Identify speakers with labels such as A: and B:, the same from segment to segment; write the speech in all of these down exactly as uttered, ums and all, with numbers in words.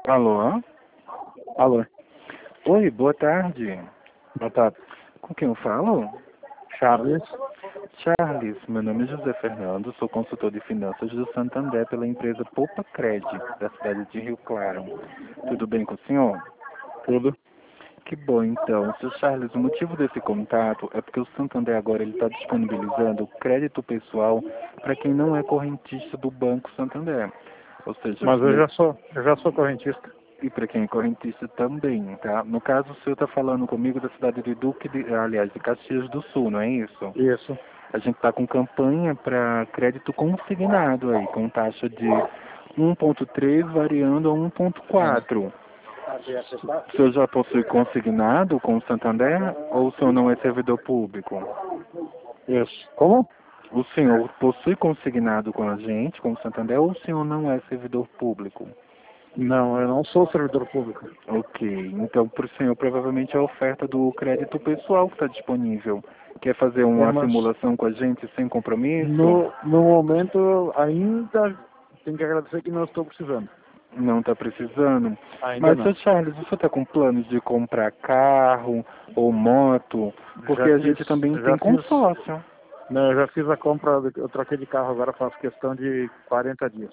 A: Alô?
B: Alô,
A: Oi, boa tarde.
B: boa tarde.
A: Com quem eu falo?
B: Charles?
A: Charles, meu nome é José Fernando, sou consultor de finanças do Santander pela empresa Poupa Cred, da cidade de Rio Claro. Tudo bem com o senhor?
B: Tudo?
A: Que bom, então. Seu Charles, o motivo desse contato é porque o Santander agora ele está disponibilizando crédito pessoal para quem não é correntista do Banco Santander. Ou seja,
B: Mas eu
A: me-
B: já sou, eu já sou correntista.
A: e para quem é correntista também, tá? No caso, o senhor está falando comigo da cidade de Duque, de, aliás, de Caxias do Sul, não é isso?
B: Isso.
A: A gente está com campanha para crédito consignado aí, com taxa de um vírgula três variando a um vírgula quatro. O senhor já possui consignado com o Santander ou o senhor não é servidor público?
B: Isso. Como?
A: O senhor possui consignado com a gente, com o Santander, ou o senhor não é servidor público?
B: Não, eu não sou servidor público.
A: Ok, então para o senhor provavelmente é a oferta do crédito pessoal que está disponível. Quer fazer
B: É,
A: uma
B: mas
A: simulação com a gente sem compromisso?
B: no, no momento ainda tenho que agradecer que não estou precisando.
A: Não está precisando.
B: Ainda
A: Mas,
B: não.
A: seu Charles, você está com planos de comprar carro ou moto? Porque
B: Já
A: a
B: fiz,
A: gente também
B: já
A: tem
B: fiz,
A: consórcio.
B: não, eu já fiz a compra, eu troquei de carro agora faz questão de quarenta dias.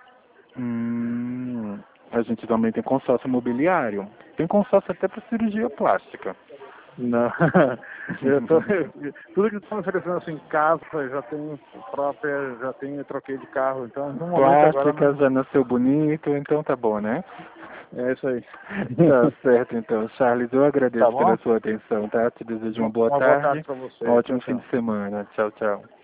A: Hum, a gente também tem consórcio imobiliário. Tem consórcio até para cirurgia plástica.
B: Não, eu tô, tudo que estão oferecendo assim, casa, já tenho própria, já tenho, eu troquei de carro, então no momento agora
A: Plástica
B: não.
A: já nasceu bonito, então tá bom, né?
B: É isso aí.
A: Tá certo, então. Charles, eu
B: Tá
A: agradeço pela
B: bom?
A: sua atenção, tá? Te desejo uma boa
B: Uma boa tarde
A: tarde,
B: para
A: um
B: você. Tchau,
A: ótimo fim
B: tchau.
A: de semana. Tchau, tchau.